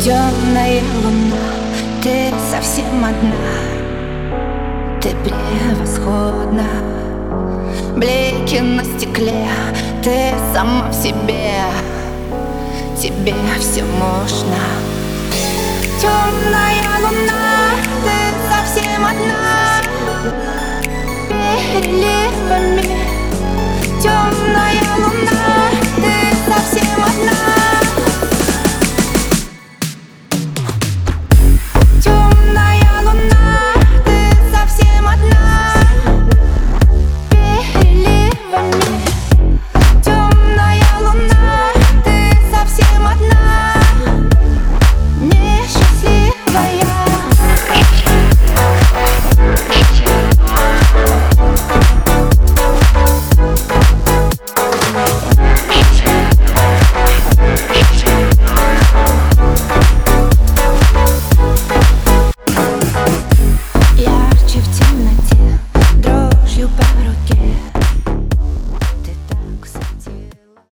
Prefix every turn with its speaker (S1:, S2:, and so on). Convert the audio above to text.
S1: Темная луна, ты совсем одна, ты превосходна. Блики на стекле, ты сама в себе, тебе все можно. Темная луна, ты совсем одна, переливами. Темная луна, ты совсем одна. Ярче в темноте, дрожью по руке.